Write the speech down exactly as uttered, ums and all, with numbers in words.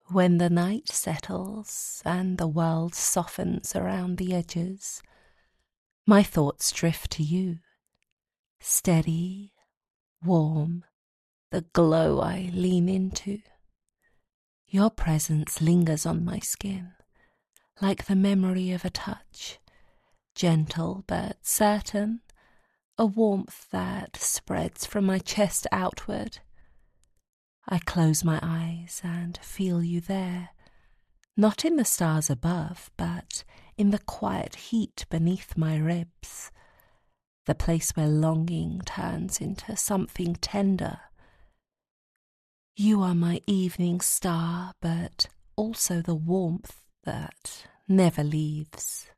When the night settles and the world softens around the edges, my thoughts drift to you. Steady, warm, the glow I lean into. Your presence lingers on my skin, like the memory of a touch, gentle but certain, a warmth that spreads from my chest outward. I close my eyes and feel you there, not in the stars above, but in the quiet heat beneath my ribs, the place where longing turns into something tender. You are my evening star, but also the warmth that never leaves.